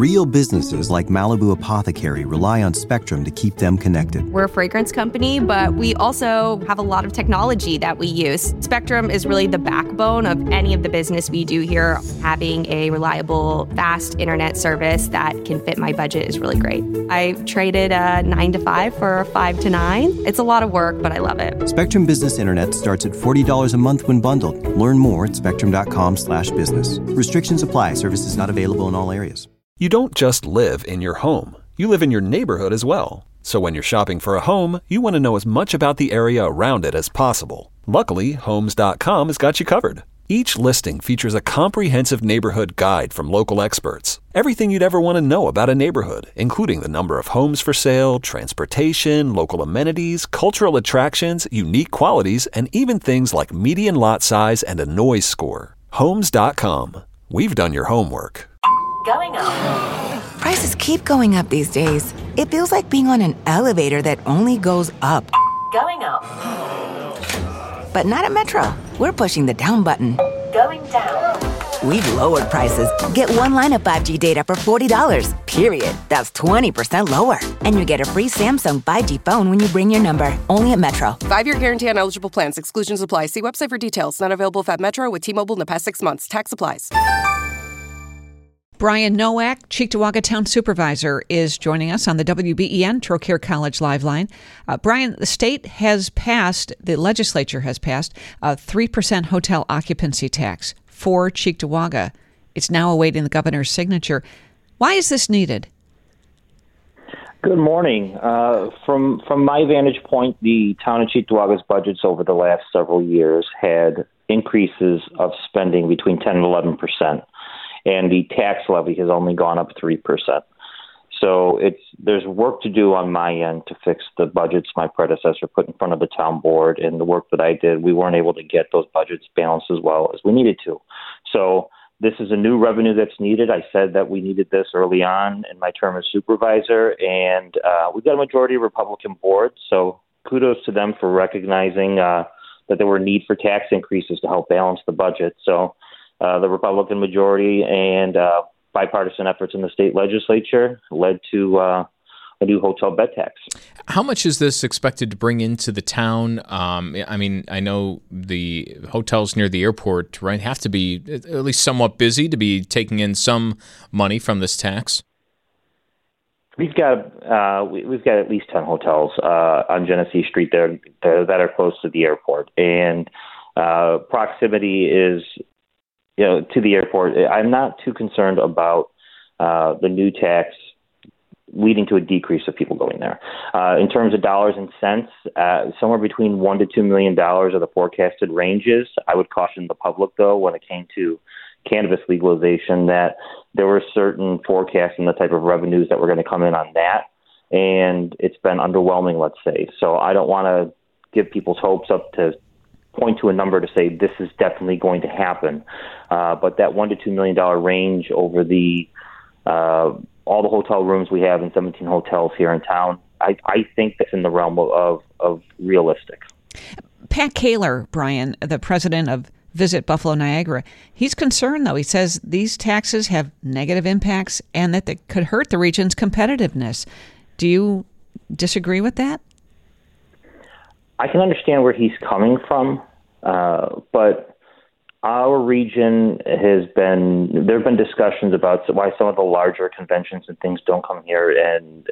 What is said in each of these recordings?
Real businesses like Malibu Apothecary rely on Spectrum to keep them connected. We're a fragrance company, but we also have a lot of technology that we use. Spectrum is really the backbone of any of the business we do here. Having a reliable, fast internet service that can fit my budget is really great. I traded a 9 to 5 for a 5 to 9. It's a lot of work, but I love it. Spectrum Business Internet starts at $40 a month when bundled. Learn more at spectrum.com/business. Restrictions apply. Services not available in all areas. You don't just live in your home. You live in your neighborhood as well. So when you're shopping for a home, you want to know as much about the area around it as possible. Luckily, Homes.com has got you covered. Each listing features a comprehensive neighborhood guide from local experts. Everything you'd ever want to know about a neighborhood, including the number of homes for sale, transportation, local amenities, cultural attractions, unique qualities, and even things like median lot size and a noise score. Homes.com. We've done your homework. Going up. Prices keep going up these days. It feels like being on an elevator that only goes up. Going up. But not at Metro. We're pushing the down button. Going down. We've lowered prices. Get one line of 5G data for $40, period. That's 20% lower. And you get a free Samsung 5G phone when you bring your number. Only at Metro. 5-year guarantee on eligible plans. Exclusions apply. See website for details. Not available at Metro with T-Mobile in the past 6 months. Tax applies. Brian Nowak, Cheektowaga Town Supervisor, is joining us on the WBEN Trocaire College Live Line. Brian, the legislature has passed a 3% hotel occupancy tax for Cheektowaga. It's now awaiting the governor's signature. Why is this needed? Good morning. From my vantage point, the town of Cheektowaga's budgets over the last several years had increases of spending between 10 and 11%. And the tax levy has only gone up 3%. So there's work to do on my end to fix the budgets my predecessor put in front of the town board, and the work that I did, we weren't able to get those budgets balanced as well as we needed to. So this is a new revenue that's needed. I said that we needed this early on in my term as supervisor, and we've got a majority Republican board, so kudos to them for recognizing that there were need for tax increases to help balance the budget. So the Republican majority and bipartisan efforts in the state legislature led to a new hotel bed tax. How much is this expected to bring into the town? I know the hotels near the airport, right, have to be at least somewhat busy to be taking in some money from this tax. We've got at least 10 hotels on Genesee Street there that are close to the airport, and proximity is, to the airport. I'm not too concerned about the new tax leading to a decrease of people going there. In terms of dollars and cents, somewhere between $1 to $2 million are the forecasted ranges. I would caution the public, though, when it came to cannabis legalization, that there were certain forecasts and the type of revenues that were going to come in on that, and it's been underwhelming, let's say. So I don't want to give people's hopes up to point to a number to say this is definitely going to happen. But that $1 to $2 million range over the all the hotel rooms we have in 17 hotels here in town, I think that's in the realm of realistic. Pat Kaler, Brian, the president of Visit Buffalo Niagara, he's concerned, though. He says these taxes have negative impacts and that they could hurt the region's competitiveness. Do you disagree with that? I can understand where he's coming from, but our region there have been discussions about why some of the larger conventions and things don't come here, and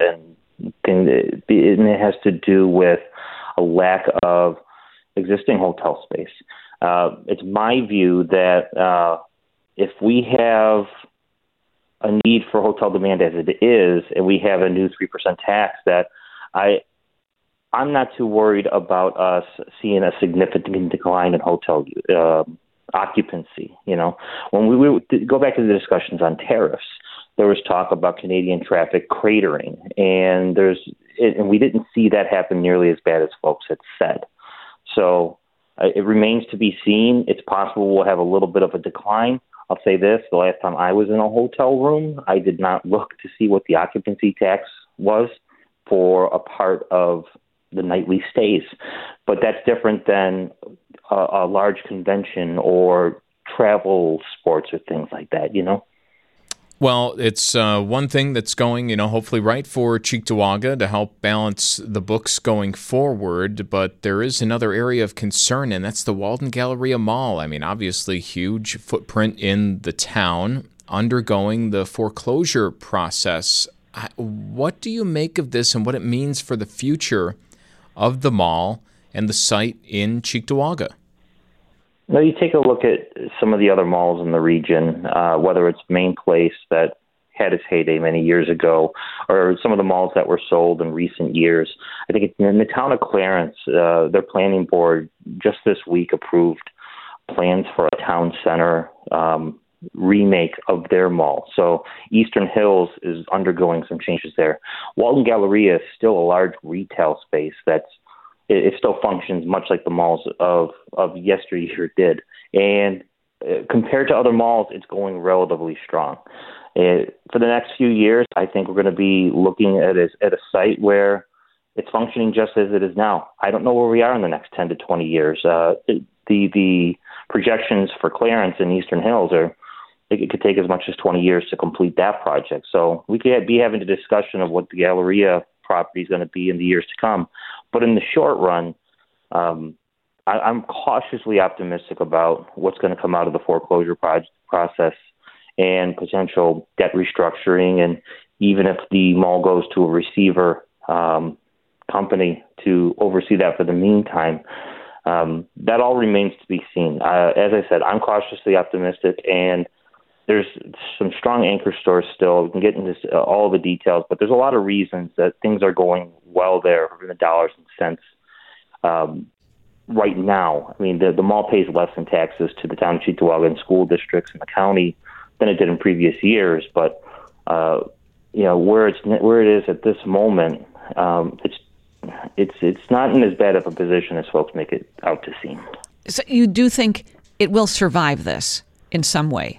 it has to do with a lack of existing hotel space. It's my view that if we have a need for hotel demand as it is, and we have a new 3% tax, that I'm not too worried about us seeing a significant decline in hotel occupancy. When we go back to the discussions on tariffs, there was talk about Canadian traffic cratering, and we didn't see that happen nearly as bad as folks had said. So it remains to be seen. It's possible we'll have a little bit of a decline. I'll say this: the last time I was in a hotel room, I did not look to see what the occupancy tax was for a part of the nightly stays. But that's different than a large convention or travel sports or things like that, Well, it's one thing that's going, hopefully right for Cheektowaga to help balance the books going forward. But there is another area of concern, and that's the Walden Galleria Mall. I mean, obviously huge footprint in the town, undergoing the foreclosure process. What do you make of this and what it means for the future of the mall and the site in Cheektowaga? Now, you take a look at some of the other malls in the region, whether it's Main Place that had its heyday many years ago, or some of the malls that were sold in recent years. I think in the town of Clarence, their planning board just this week approved plans for a town center remake of their mall. So Eastern Hills is undergoing some changes there. Walden Galleria is still a large retail space it still functions much like the malls of yesteryear did. And compared to other malls, it's going relatively strong. For the next few years, I think we're going to be looking at a site where it's functioning just as it is now. I don't know where we are in the next 10 to 20 years. The projections for Clarence and Eastern Hills it could take as much as 20 years to complete that project. So we could be having a discussion of what the Galleria property is going to be in the years to come. But in the short run, I'm cautiously optimistic about what's going to come out of the foreclosure process and potential debt restructuring. And even if the mall goes to a receiver company to oversee that for the meantime, that all remains to be seen. As I said, I'm cautiously optimistic, and there's some strong anchor stores still. We can get into all the details, but there's a lot of reasons that things are going well there in the dollars and cents right now. I mean, the mall pays less in taxes to the town of Cheektowaga and school districts in the county than it did in previous years. But where it is at this moment, it's not in as bad of a position as folks make it out to seem. So you do think it will survive this in some way?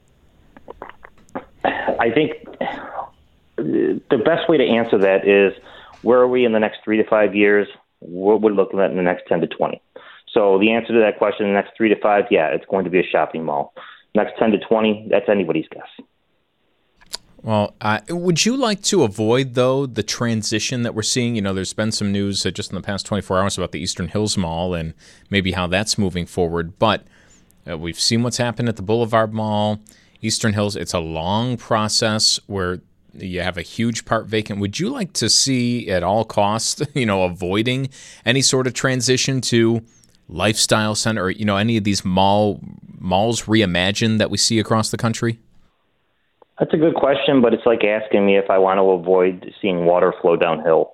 I think the best way to answer that is, where are we in the next 3 to 5 years? What we're looking at in the next 10 to 20. So the answer to that question, in the next 3 to 5, it's going to be a shopping mall. Next 10 to 20, that's anybody's guess. Well, would you like to avoid, though, the transition that we're seeing? There's been some news just in the past 24 hours about the Eastern Hills Mall and maybe how that's moving forward. But we've seen what's happened at the Boulevard Mall. Eastern Hills, it's a long process where you have a huge part vacant. Would you like to see at all costs, avoiding any sort of transition to lifestyle center or, any of these malls reimagined that we see across the country? That's a good question, but it's like asking me if I want to avoid seeing water flow downhill.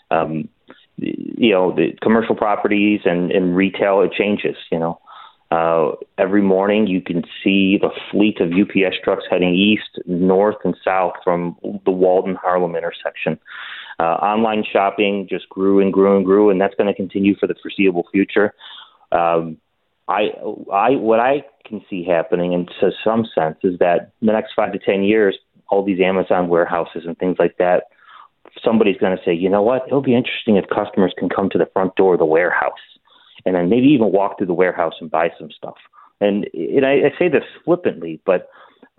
The commercial properties and retail, it changes, Every morning you can see the fleet of UPS trucks heading east, north, and south from the Walden-Harlem intersection. Online shopping just grew and grew and grew, and that's going to continue for the foreseeable future. What I can see happening, in some sense, is that in the next 5 to 10 years, all these Amazon warehouses and things like that, somebody's going to say, you know what, it'll be interesting if customers can come to the front door of the warehouse and then maybe even walk through the warehouse and buy some stuff. And I say this flippantly, but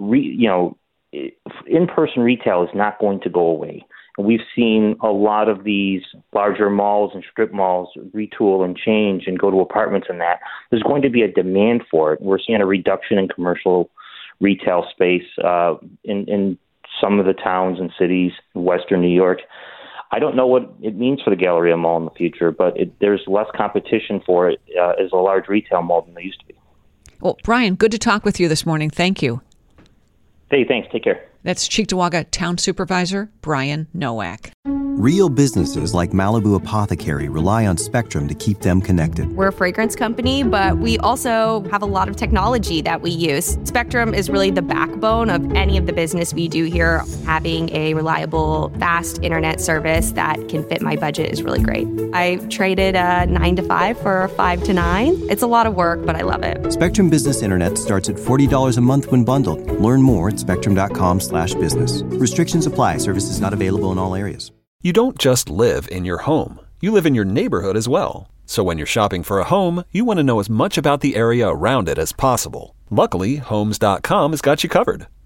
in-person retail is not going to go away. And we've seen a lot of these larger malls and strip malls retool and change and go to apartments and that. There's going to be a demand for it. We're seeing a reduction in commercial retail space in some of the towns and cities in Western New York. I don't know what it means for the Galleria Mall in the future, but there's less competition for it as a large retail mall than there used to be. Well, Brian, good to talk with you this morning. Thank you. Hey, thanks. Take care. That's Cheektowaga Town Supervisor Brian Nowak. Real businesses like Malibu Apothecary rely on Spectrum to keep them connected. We're a fragrance company, but we also have a lot of technology that we use. Spectrum is really the backbone of any of the business we do here. Having a reliable, fast internet service that can fit my budget is really great. I traded a 9 to 5 for a 5 to 9. It's a lot of work, but I love it. Spectrum Business Internet starts at $40 a month when bundled. Learn more at spectrum.com/business. Restrictions apply. Services not available in all areas. You don't just live in your home. You live in your neighborhood as well. So when you're shopping for a home, you want to know as much about the area around it as possible. Luckily, Homes.com has got you covered.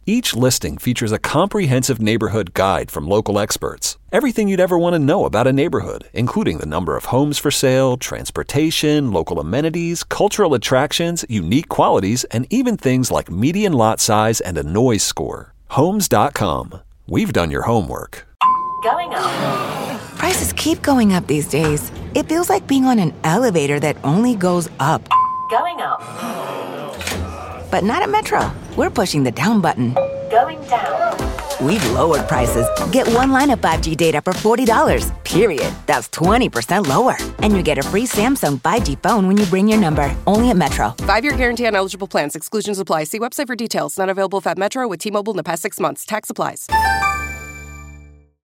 Each listing features a comprehensive neighborhood guide from local experts. Everything you'd ever want to know about a neighborhood, including the number of homes for sale, transportation, local amenities, cultural attractions, unique qualities, and even things like median lot size and a noise score. Homes.com. We've done your homework. Going up. Prices keep going up these days. It feels like being on an elevator that only goes up. Going up. But not at Metro. We're pushing the down button. Going down. We've lowered prices. Get one line of 5G data for $40, period. That's 20% lower. And you get a free Samsung 5G phone when you bring your number. Only at Metro. 5-year guarantee on eligible plans. Exclusions apply. See website for details. Not available if at Metro with T-Mobile in the past 6 months. Tax applies.